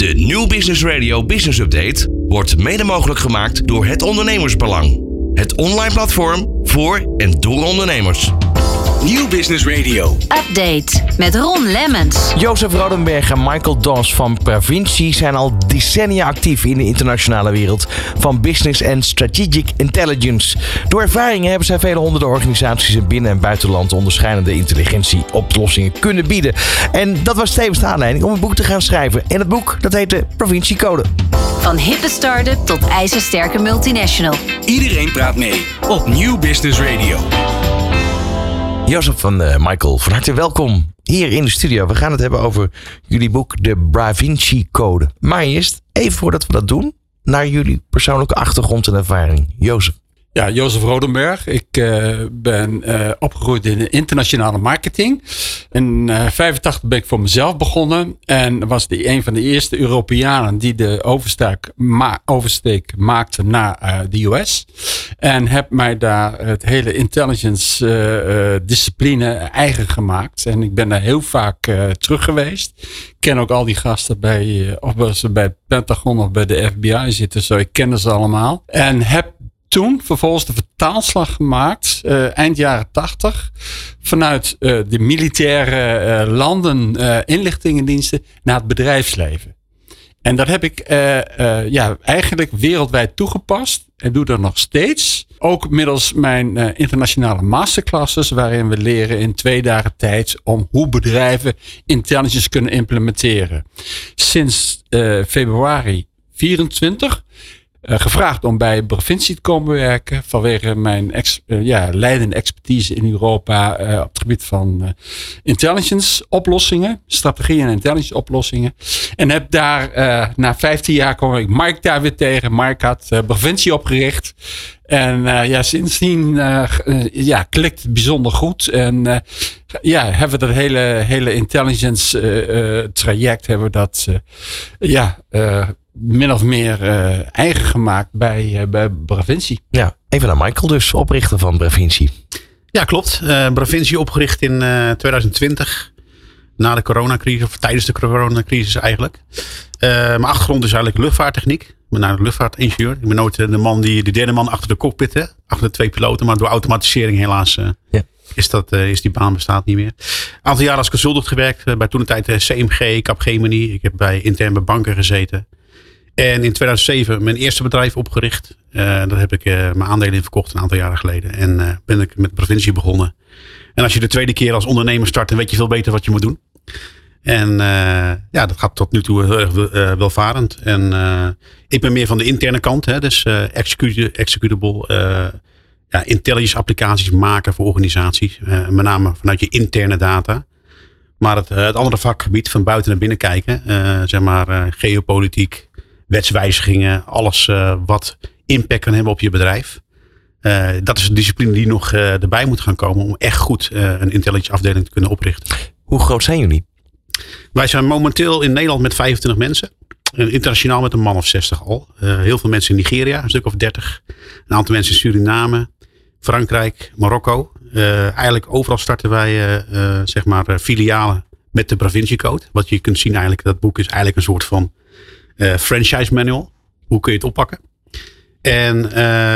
De Nieuw Business Radio Business Update wordt mede mogelijk gemaakt door Het Ondernemersbelang. Het online platform voor en door ondernemers. Nieuw Business Radio. Update met Ron Lemmens. Jozef Rodenberg en Michael Doss van Pravinci zijn al decennia actief in de internationale wereld van business en strategic intelligence. Door ervaringen hebben zij vele honderden organisaties in binnen- en buitenland onderscheidende intelligentieoplossingen kunnen bieden. En dat was tevens de aanleiding om een boek te gaan schrijven. En het boek, dat heet de Pravinci Code. Van hippe start-up tot ijzersterke multinational. Iedereen praat mee op Nieuw Business Radio. Jozef en Michael, van harte welkom hier in de studio. We gaan het hebben over jullie boek, de Pravinci Code. Maar eerst, even voordat we dat doen, naar jullie persoonlijke achtergrond en ervaring. Jozef. Ja, Jozef Rodenberg. Ik ben opgegroeid in de internationale marketing. In 1985 ben ik voor mezelf begonnen. En was een van de eerste Europeanen die de oversteek maakte naar de US. En heb mij daar het hele intelligence discipline eigen gemaakt. En ik ben daar heel vaak terug geweest. Ik ken ook al die gasten of ze bij het Pentagon of bij de FBI zitten. Zo, ik ken ze allemaal. En heb toen vervolgens de vertaalslag gemaakt, eind jaren 80, vanuit de militaire landen, inlichtingendiensten, naar het bedrijfsleven. En dat heb ik eigenlijk wereldwijd toegepast en doe dat nog steeds. Ook middels mijn internationale masterclasses, waarin we leren in 2 dagen tijd om hoe bedrijven intelligence kunnen implementeren. Sinds februari 24 gevraagd om bij Pravinci te komen werken vanwege mijn leidende expertise in Europa op het gebied van intelligence oplossingen, strategie en intelligence oplossingen. En heb daar na 15 jaar kwam ik Mike daar weer tegen. Mike had Pravinci opgericht. En sindsdien klikt het bijzonder goed. En hebben we dat hele intelligence traject hebben we dat min of meer eigen gemaakt bij Pravinci. Ja, even naar Michael dus, oprichter van Pravinci. Ja, klopt. Pravinci opgericht in 2020. Na de coronacrisis, of tijdens de coronacrisis eigenlijk. Mijn achtergrond is eigenlijk luchtvaarttechniek. Ik ben naar de luchtvaartingenieur. Ik ben nooit de derde man achter de cockpit. Hè? Achter de 2 piloten. Maar door automatisering helaas is die baan bestaat niet meer. Een aantal jaren als consultant gewerkt. Bij toen de tijd CMG, Capgemini. Ik heb bij interne banken gezeten. En in 2007 mijn eerste bedrijf opgericht. Daar heb ik mijn aandelen in verkocht een aantal jaren geleden. En ben ik met Pravinci begonnen. En als je de tweede keer als ondernemer start, dan weet je veel beter wat je moet doen. En dat gaat tot nu toe heel erg welvarend. En ik ben meer van de interne kant. Hè, dus executable intelligence applicaties maken voor organisaties. Met name vanuit je interne data. Maar het andere vakgebied van buiten naar binnen kijken. Geopolitiek, wetswijzigingen. Alles wat impact kan hebben op je bedrijf. Dat is een discipline die nog erbij moet gaan komen. Om echt goed een intelligence afdeling te kunnen oprichten. Hoe groot zijn jullie? Wij zijn momenteel in Nederland met 25 mensen. En internationaal met een man of 60 al. Heel veel mensen in Nigeria, een stuk of 30. Een aantal mensen in Suriname, Frankrijk, Marokko. Eigenlijk overal starten wij filialen met de Pravinci Code. Wat je kunt zien eigenlijk, dat boek is eigenlijk een soort van franchise manual. Hoe kun je het oppakken? En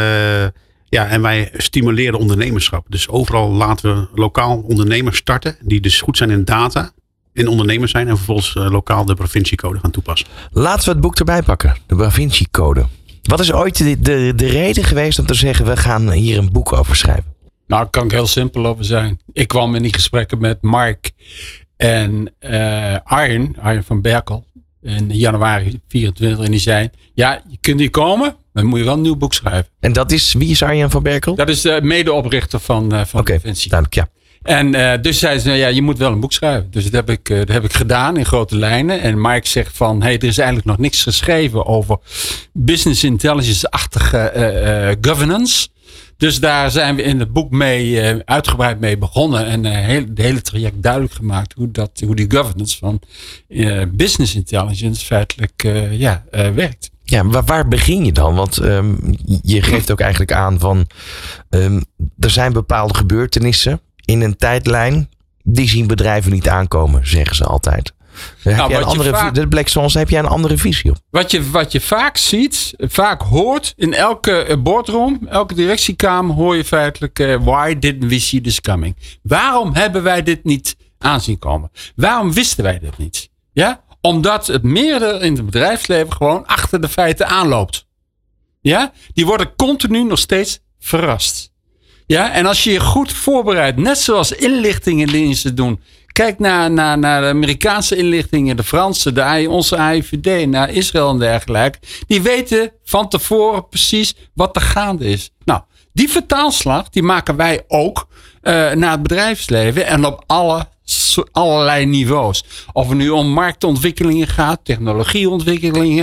wij stimuleren ondernemerschap. Dus overal laten we lokaal ondernemers starten. Die dus goed zijn in data. En ondernemers zijn. En vervolgens lokaal de Pravinci Code gaan toepassen. Laten we het boek erbij pakken. De Pravinci Code. Wat is ooit de reden geweest om te zeggen, we gaan hier een boek over schrijven? Nou, daar kan ik heel simpel over zijn. Ik kwam in die gesprekken met Mark en Arjen van Berkel. In januari 24. En die zei, ja, je kunt hier komen, dan moet je wel een nieuw boek schrijven. En wie is Arjen van Berkel? Dat is de medeoprichter van Pravinci. Duidelijk, ja. En dus zei ze, je moet wel een boek schrijven. Dus dat heb ik gedaan in grote lijnen. En Mike zegt van, er is eigenlijk nog niks geschreven over business intelligence-achtige governance. Dus daar zijn we in het boek uitgebreid mee begonnen. En de hele traject duidelijk gemaakt hoe die governance van business intelligence feitelijk werkt. Ja, waar begin je dan? Want je geeft ook eigenlijk aan van er zijn bepaalde gebeurtenissen in een tijdlijn. Die zien bedrijven niet aankomen, zeggen ze altijd. De Black Swans, heb jij een andere visie op? Wat je vaak ziet, vaak hoort in elke boardroom, elke directiekamer hoor je feitelijk why didn't we see this coming? Waarom hebben wij dit niet aanzien komen? Waarom wisten wij dit niet? Ja? Omdat het meerdere in het bedrijfsleven gewoon achter de feiten aanloopt. Ja? Die worden continu nog steeds verrast. Ja? En als je je goed voorbereidt, net zoals inlichtingendiensten doen. Kijk naar de Amerikaanse inlichtingen, de Franse, onze AIVD, naar Israël en dergelijke. Die weten van tevoren precies wat er gaande is. Nou, die vertaalslag die maken wij ook naar het bedrijfsleven en op allerlei niveaus. Of het nu om marktontwikkelingen gaat, technologieontwikkelingen.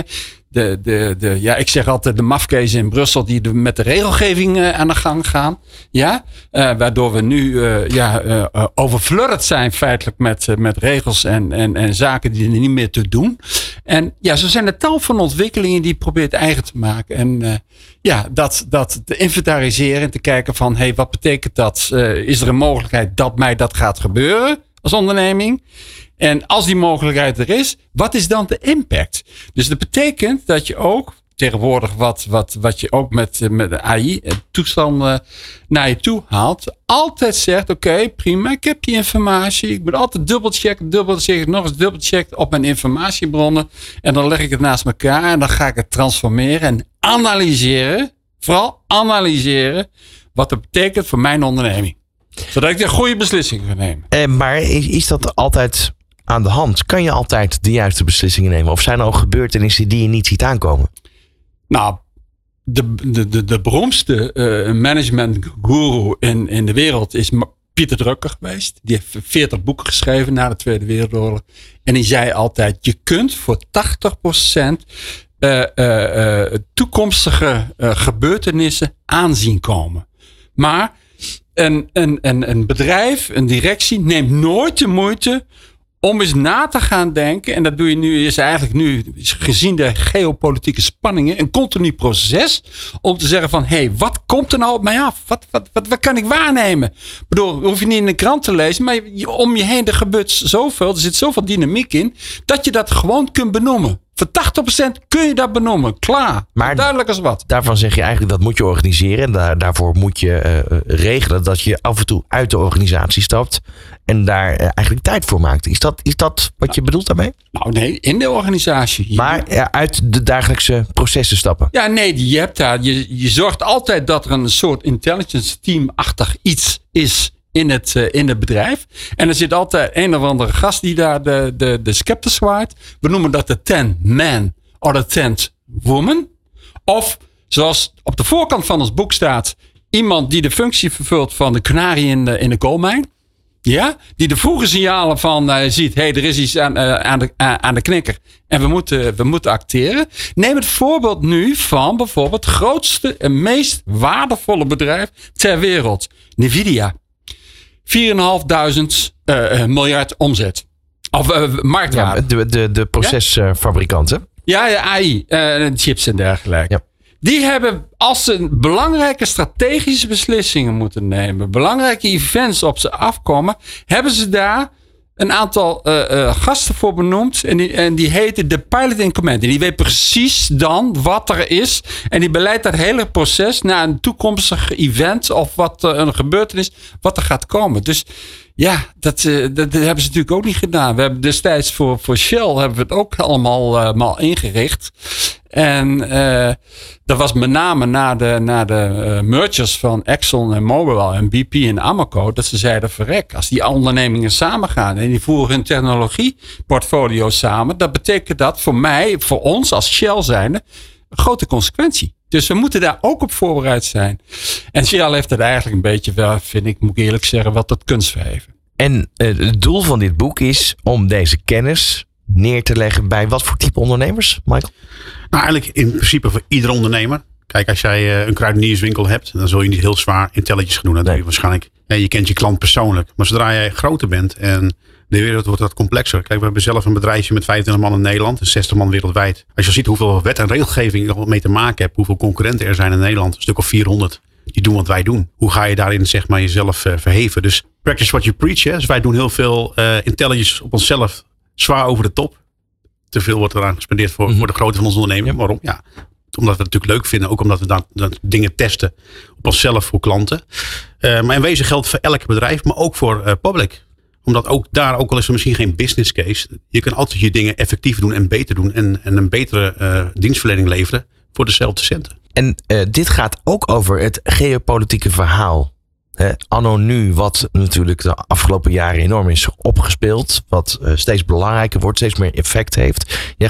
Ik zeg altijd de mafkezen in Brussel die met de regelgeving aan de gang gaan. Ja? Waardoor we nu overflodderd zijn feitelijk met regels en zaken die er niet meer te doen. En ja, zo zijn er tal van ontwikkelingen die je probeert eigen te maken. En dat te inventariseren en te kijken van wat betekent dat? Is er een mogelijkheid dat mij dat gaat gebeuren als onderneming? En als die mogelijkheid er is, wat is dan de impact? Dus dat betekent dat je ook tegenwoordig wat je ook met de AI toestanden naar je toe haalt, altijd zegt, oké, prima, ik heb die informatie. Ik moet altijd dubbelchecken op mijn informatiebronnen. En dan leg ik het naast elkaar en dan ga ik het transformeren en analyseren. Vooral analyseren wat het betekent voor mijn onderneming. Zodat ik de goede beslissing kan nemen. Maar is dat altijd aan de hand? Kan je altijd de juiste beslissingen nemen? Of zijn er ook gebeurtenissen die je niet ziet aankomen? Nou, de beroemdste management guru in de wereld is Pieter Drucker geweest. Die heeft 40 boeken geschreven na de Tweede Wereldoorlog. En die zei altijd, je kunt voor 80% toekomstige gebeurtenissen aanzien komen. Maar een bedrijf, een directie neemt nooit de moeite om eens na te gaan denken. En dat doe je nu, is eigenlijk nu, gezien de geopolitieke spanningen, een continu proces. Om te zeggen van, wat komt er nou op mij af? Wat kan ik waarnemen? Ik bedoel, hoef je niet in de krant te lezen. Maar om je heen, er gebeurt zoveel. Er zit zoveel dynamiek in. Dat je dat gewoon kunt benoemen. Voor 80% kun je dat benoemen. Klaar. Maar duidelijk als wat. Daarvan zeg je eigenlijk dat moet je organiseren. En daarvoor moet je regelen dat je af en toe uit de organisatie stapt. En daar eigenlijk tijd voor maakt. Is dat wat je bedoelt daarmee? Nou nee, in de organisatie. Maar uit de dagelijkse processen stappen. Ja, nee, je hebt daar. Je zorgt altijd dat er een soort intelligence team-achtig iets is in het bedrijf. En er zit altijd een of andere gast die daar de scepter zwaait. We noemen dat de 10 man of de 10 woman. Of zoals op de voorkant van ons boek staat, iemand die de functie vervult van de kanarie in de koolmijn. Ja, die de vroege signalen van ziet, er is iets aan de knikker. En we moeten acteren. Neem het voorbeeld nu van bijvoorbeeld het grootste en meest waardevolle bedrijf ter wereld. NVIDIA. 4.500 miljard omzet. Of marktwaarde. Ja, de procesfabrikanten. Ja, AI. Chips en dergelijke. Ja. Die hebben, als ze belangrijke strategische beslissingen moeten nemen, belangrijke events op ze afkomen, hebben ze daar een aantal gasten voor benoemd. En die heten de pilot in command. En die weet precies dan wat er is. En die beleidt dat hele proces naar een toekomstig event of wat een gebeurtenis, wat er gaat komen. Dus ja, dat hebben ze natuurlijk ook niet gedaan. We hebben destijds voor Shell hebben we het ook allemaal ingericht. En dat was met name na de mergers van Exxon en Mobil en BP en Amoco, dat ze zeiden, verrek, als die ondernemingen samengaan en die voeren hun technologieportfolio samen, dat betekent dat voor ons als Shell zijnde, een grote consequentie. Dus we moeten daar ook op voorbereid zijn. En Shell heeft het eigenlijk een beetje wel, moet ik eerlijk zeggen, wel tot kunst verheven. En het doel van dit boek is om deze kennis neer te leggen bij wat voor type ondernemers, Michael? Nou, eigenlijk in principe voor ieder ondernemer. Kijk, als jij een kruidenierswinkel hebt, dan zul je niet heel zwaar intelligence gaan doen. Dan doe je waarschijnlijk, je kent je klant persoonlijk. Maar zodra jij groter bent en de wereld wordt wat complexer. Kijk, we hebben zelf een bedrijfje met 25 man in Nederland en 60 man wereldwijd. Als je ziet hoeveel wet en regelgeving er mee te maken hebt, hoeveel concurrenten er zijn in Nederland, een stuk of 400, die doen wat wij doen. Hoe ga je daarin zeg maar jezelf verheven? Dus practice what you preach. Hè? Dus wij doen heel veel intelligence op onszelf zwaar over de top. Te veel wordt eraan gespendeerd voor de grootte van onze onderneming. Waarom? Ja, omdat we het natuurlijk leuk vinden. Ook omdat we dat dingen testen op onszelf voor klanten. Maar in wezen geldt voor elk bedrijf, maar ook voor public. Omdat ook daar, ook al is er misschien geen business case, je kan altijd je dingen effectiever doen en beter doen. En een betere dienstverlening leveren voor dezelfde centen. En dit gaat ook over het geopolitieke verhaal. Anno nu, wat natuurlijk de afgelopen jaren enorm is opgespeeld. Wat steeds belangrijker wordt, steeds meer effect heeft. Je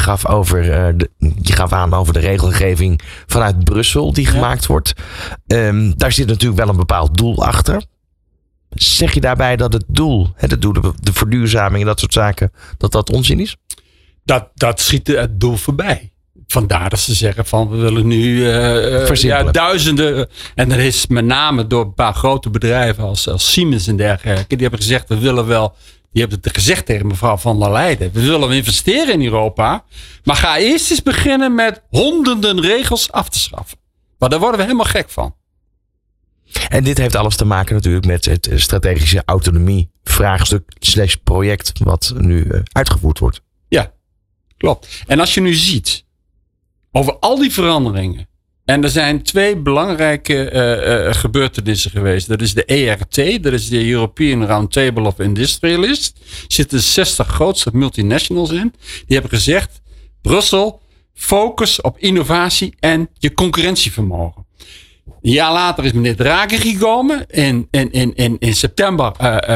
gaf aan over de regelgeving vanuit Brussel die gemaakt wordt. Daar zit natuurlijk wel een bepaald doel achter. Zeg je daarbij dat het doel, de verduurzaming en dat soort zaken, dat onzin is? Dat schiet het doel voorbij. Vandaar dat ze zeggen van we willen nu duizenden. En dat is met name door een paar grote bedrijven als Siemens en dergelijke. Die hebben gezegd we willen wel. Die hebben het gezegd tegen mevrouw van der Leyen. We willen investeren in Europa. Maar ga eerst eens beginnen met honderden regels af te schaffen. Maar daar worden we helemaal gek van. En dit heeft alles te maken natuurlijk met het strategische autonomie vraagstuk / project wat nu uitgevoerd wordt. Ja, klopt. En als je nu ziet over al die veranderingen. En er zijn 2 belangrijke gebeurtenissen geweest. Dat is de ERT, dat is de European Roundtable of Industrialists. Er zitten 60 grootste multinationals in. Die hebben gezegd, Brussel, focus op innovatie en je concurrentievermogen. Een jaar later is meneer Draghi gekomen in september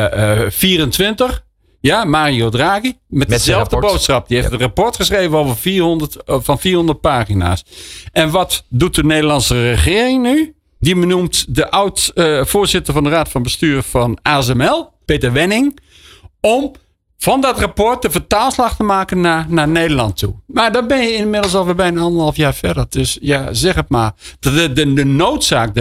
24. Ja, Mario Draghi. Met dezelfde boodschap. Die heeft een rapport geschreven over 400 pagina's. En wat doet de Nederlandse regering nu? Die benoemt de oud-voorzitter van de Raad van Bestuur van ASML, Peter Wenning, om van dat rapport de vertaalslag te maken naar Nederland toe. Maar dan ben je inmiddels alweer bijna 1,5 jaar verder. Dus ja, zeg het maar. De noodzaak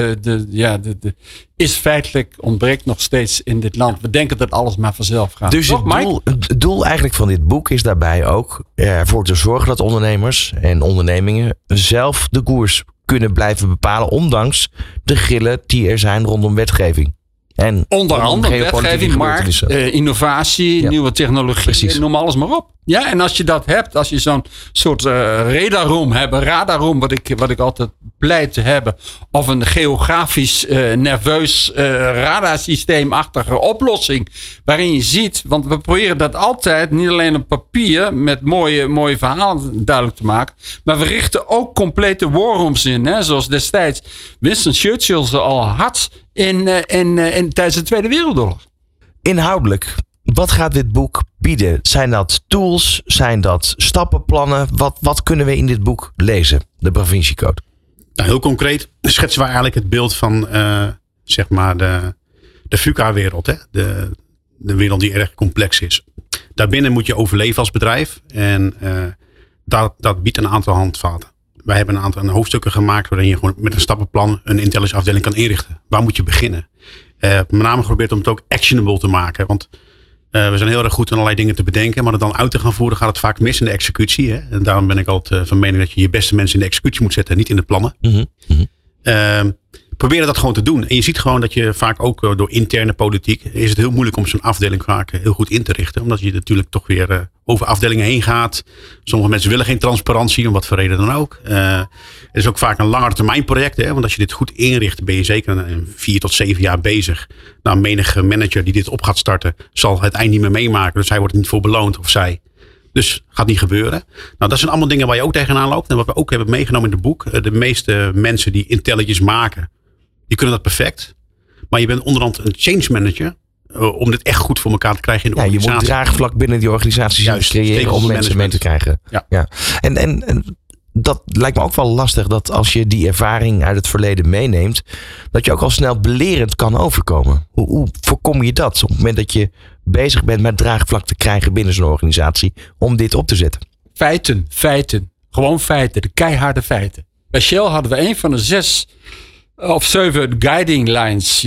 is feitelijk ontbreekt nog steeds in dit land. We denken dat alles maar vanzelf gaat. Dus het doel eigenlijk van dit boek is daarbij ook ervoor te zorgen dat ondernemers en ondernemingen zelf de koers kunnen blijven bepalen, ondanks de grillen die er zijn rondom wetgeving. En onder andere wetgeving, markt, innovatie, nieuwe technologie, noem alles maar op. Ja, en als je dat hebt, als je zo'n soort radarroom, wat ik altijd pleit te hebben, of een geografisch nerveus radarsysteemachtige oplossing, waarin je ziet, want we proberen dat altijd niet alleen op papier met mooie verhalen duidelijk te maken, maar we richten ook complete warrooms in, hè, zoals destijds Winston Churchill ze al had tijdens de Tweede Wereldoorlog. Inhoudelijk, wat gaat dit boek bieden? Zijn dat tools? Zijn dat stappenplannen? Wat kunnen we in dit boek lezen? De Bravinciecode. Nou, heel concreet schetsen we eigenlijk het beeld van zeg maar de VUCA-wereld. Hè? De wereld die erg complex is. Daarbinnen moet je overleven als bedrijf. En dat biedt een aantal handvaten. Wij hebben een aantal hoofdstukken gemaakt waarin je gewoon met een stappenplan een intelligence afdeling kan inrichten. Waar moet je beginnen? Met name geprobeerd om het ook actionable te maken. Want we zijn heel erg goed in allerlei dingen te bedenken. Maar het dan uit te gaan voeren gaat het vaak mis in de executie. Hè? En daarom ben ik altijd van mening dat je je beste mensen in de executie moet zetten. Niet in de plannen. Proberen dat gewoon te doen. En je ziet gewoon dat je vaak ook door interne politiek is het heel moeilijk om zo'n afdeling vaak heel goed in te richten. Omdat je natuurlijk toch weer over afdelingen heen gaat. Sommige mensen willen geen transparantie, om wat voor reden dan ook. Het is ook vaak een langetermijn project. Hè? Want als je dit goed inricht, ben je zeker 4 tot 7 jaar bezig. Nou, menige manager die dit op gaat starten, zal het eind niet meer meemaken. Dus hij wordt er niet voor beloond of zij. Dus gaat niet gebeuren. Nou, dat zijn allemaal dingen waar je ook tegenaan loopt. En wat we ook hebben meegenomen in het boek. De meeste mensen die intelligence maken, die kunnen dat perfect. Maar je bent onderhand een change manager. Om dit echt goed voor elkaar te krijgen in de organisatie. Je moet draagvlak binnen die organisaties creëren om mensen mee te krijgen. Ja. En dat lijkt me ook wel lastig dat als je die ervaring uit het verleden meeneemt, dat je ook al snel belerend kan overkomen. Hoe voorkom je dat op het moment dat je bezig bent met draagvlak te krijgen binnen zo'n organisatie om dit op te zetten? Feiten. Gewoon feiten. De keiharde feiten. Bij Shell hadden we een van de 6 of 7 guiding lines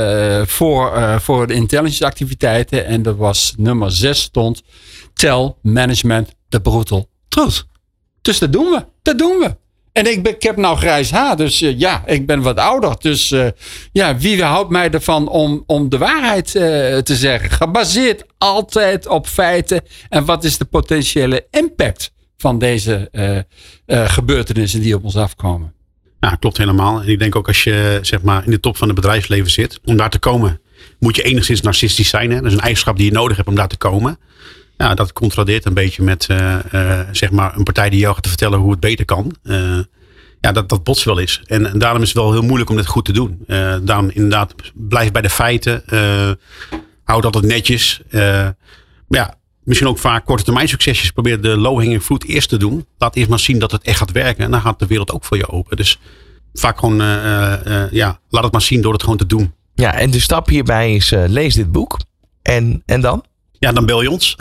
voor de intelligence activiteiten. En dat was nummer 6 stond tell management the brutal truth. Dus dat doen we. En ik heb nou grijs haar, dus ik ben wat ouder. Dus wie houdt mij ervan om de waarheid te zeggen? Gebaseerd altijd op feiten. En wat is de potentiële impact van deze gebeurtenissen die op ons afkomen? Ja, klopt helemaal. En ik denk ook als je zeg maar in de top van het bedrijfsleven zit, om daar te komen, moet je enigszins narcistisch zijn. Hè? Dat is een eigenschap die je nodig hebt om daar te komen. Ja, dat contradeert een beetje met zeg maar een partij die jou gaat vertellen hoe het beter kan. Dat botst wel eens. En daarom is het wel heel moeilijk om dit goed te doen. Daarom inderdaad, blijf bij de feiten. Houd altijd netjes. Misschien ook vaak korte termijn succesjes. Probeer de low-hanging fruit eerst te doen. Laat eerst maar zien dat het echt gaat werken. En dan gaat de wereld ook voor je open. Dus vaak gewoon, laat het maar zien door het gewoon te doen. Ja, en de stap hierbij is lees dit boek. En dan? Ja, dan bel je ons.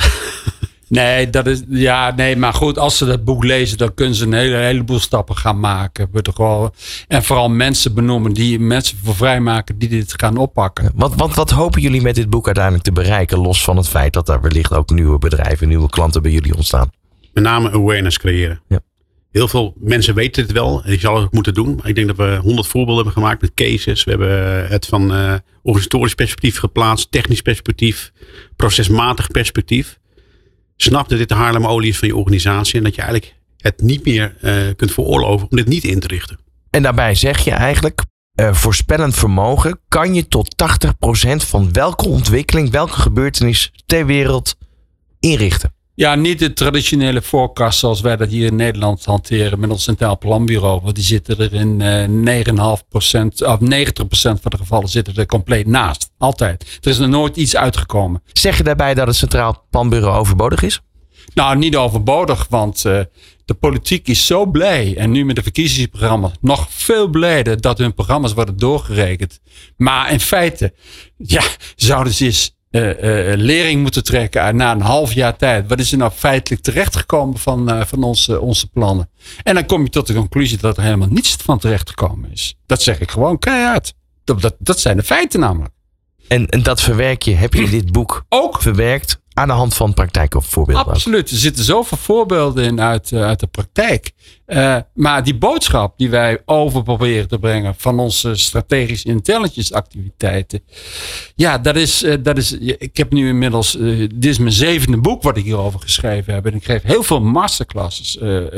Maar goed, als ze dat boek lezen, dan kunnen ze een heleboel stappen gaan maken. En vooral mensen benoemen, die mensen voor vrijmaken die dit gaan oppakken. Wat hopen jullie met dit boek uiteindelijk te bereiken? Los van het feit dat er wellicht ook nieuwe bedrijven, nieuwe klanten bij jullie ontstaan. Met name awareness creëren. Ja. Heel veel mensen weten het wel. Die zouden het moeten doen. Maar ik denk dat we 100 voorbeelden hebben gemaakt met cases. We hebben het van organisatorisch perspectief geplaatst. Technisch perspectief. Procesmatig perspectief. Snap dat dit de Haarlemmolie is van je organisatie. En dat je eigenlijk het niet meer kunt veroorloven om dit niet in te richten. En daarbij zeg je eigenlijk, voorspellend vermogen kan je tot 80% van welke ontwikkeling, welke gebeurtenis ter wereld inrichten. Ja, niet de traditionele forecast zoals wij dat hier in Nederland hanteren met ons Centraal Planbureau. Want die zitten er in 9,5% of 90% van de gevallen zitten er compleet naast. Altijd. Er is er nooit iets uitgekomen. Zeg je daarbij dat het Centraal Planbureau overbodig is? Nou, niet overbodig, want de politiek is zo blij. En nu met de verkiezingsprogramma's nog veel blijder dat hun programma's worden doorgerekend. Maar in feite, zouden ze eens lering moeten trekken na een half jaar tijd. Wat is er nou feitelijk terechtgekomen van onze plannen? En dan kom je tot de conclusie dat er helemaal niets van terechtgekomen is. Dat zeg ik gewoon keihard. Dat zijn de feiten namelijk. En dat verwerk je, heb je in dit boek ook verwerkt aan de hand van praktijk of voorbeelden? Absoluut. Er zitten zoveel voorbeelden in uit de praktijk. Maar die boodschap die wij over proberen te brengen van onze strategische intelligence activiteiten. Ja, dat is. Ik heb nu inmiddels. Dit is mijn 7e boek wat ik hierover geschreven heb. En ik geef heel veel masterclasses.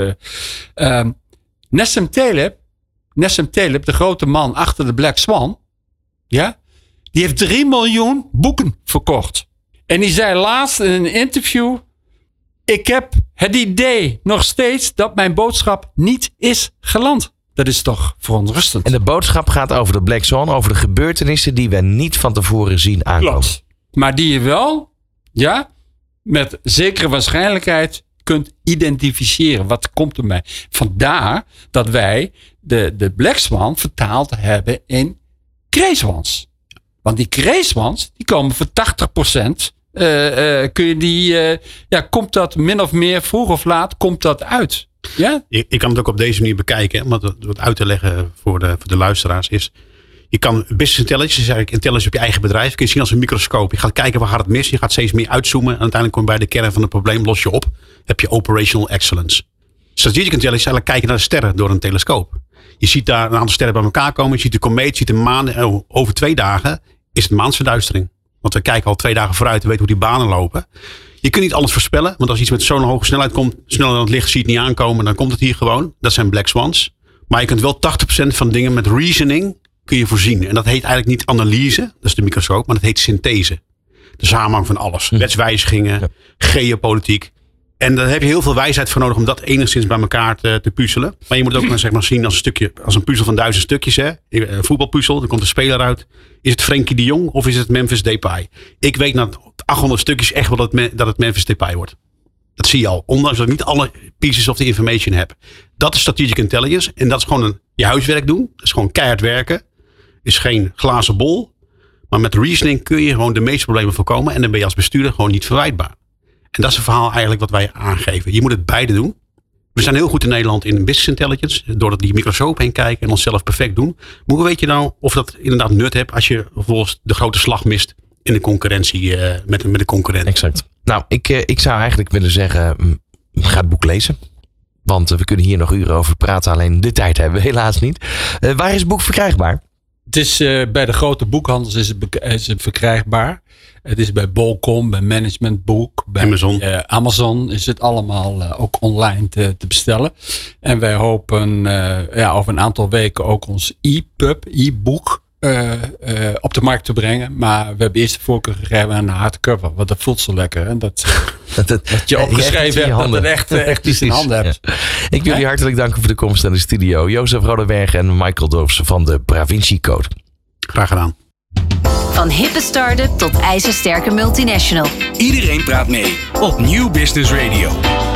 Nassim Taleb, de grote man achter de Black Swan. Ja, die heeft 3 miljoen boeken verkocht. En die zei laatst in een interview: ik heb het idee nog steeds dat mijn boodschap niet is geland. Dat is toch verontrustend. En de boodschap gaat over de Black Swan, over de gebeurtenissen die we niet van tevoren zien aankomen. Klopt. Maar die je wel, met zekere waarschijnlijkheid kunt identificeren. Wat komt er mee? Vandaar dat wij de Black Swan vertaald hebben in kreeswans. Want die kreeswans, die komen voor 80%. Kun je die, komt dat min of meer vroeg of laat, komt dat uit. Ja? Je kan het ook op deze manier bekijken. Om wat uit te leggen voor de luisteraars is. Je kan business intelligence, dus eigenlijk intelligence op je eigen bedrijf, kun je zien als een microscoop. Je gaat kijken waar gaat het mis. Je gaat steeds meer uitzoomen. En uiteindelijk kom je bij de kern van het probleem, los je op. Heb je operational excellence. Strategic intelligence is eigenlijk kijken naar de sterren door een telescoop. Je ziet daar een aantal sterren bij elkaar komen. Je ziet de komeet, je ziet de maan. Over 2 dagen is het maansverduistering. Want we kijken al 2 dagen vooruit. We weten hoe die banen lopen. Je kunt niet alles voorspellen. Want als iets met zo'n hoge snelheid komt. Sneller dan het licht zie je het niet aankomen. Dan komt het hier gewoon. Dat zijn black swans. Maar je kunt wel 80% van dingen met reasoning kun je voorzien. En dat heet eigenlijk niet analyse. Dat is de microscoop. Maar dat heet synthese. De samenhang van alles. Wetswijzigingen. Geopolitiek. En daar heb je heel veel wijsheid voor nodig om dat enigszins bij elkaar te puzzelen. Maar je moet het ook zeg maar zien als een puzzel van 1000 stukjes. Hè? Een voetbalpuzzel, er komt een speler uit. Is het Frenkie de Jong of is het Memphis Depay? Ik weet na 800 stukjes echt wel dat het Memphis Depay wordt. Dat zie je al. Ondanks dat ik niet alle pieces of the information heb. Dat is strategic intelligence. En dat is gewoon je huiswerk doen. Dat is gewoon keihard werken. Is geen glazen bol. Maar met reasoning kun je gewoon de meeste problemen voorkomen. En dan ben je als bestuurder gewoon niet verwijtbaar. En dat is het verhaal eigenlijk wat wij aangeven. Je moet het beide doen. We zijn heel goed in Nederland in business intelligence. Door die microscoop heen kijken en onszelf perfect doen. Maar hoe weet je nou of dat inderdaad nut hebt als je vervolgens de grote slag mist in de concurrentie met de concurrent? Exact. Nou, ik zou eigenlijk willen zeggen, ga het boek lezen. Want we kunnen hier nog uren over praten, alleen de tijd hebben we helaas niet. Waar is het boek verkrijgbaar? Het is bij de grote boekhandels is het verkrijgbaar. Het is bij Bol.com, bij Managementboek, bij Amazon is het allemaal ook online te bestellen. En wij hopen over een aantal weken ook ons e-book op de markt te brengen. Maar we hebben eerst de voorkeur gegeven aan de hardcover. Want dat voelt zo lekker. Hè? Dat je opgeschreven hebt, dat het echt iets in handen hebt. Ja. Ik wil jullie hartelijk danken voor de komst naar de studio. Jozef Rodeberg en Michael Doofs van de Bravinci Code. Graag gedaan. Van hippe start-up tot ijzersterke multinational. Iedereen praat mee op Nieuw Business Radio.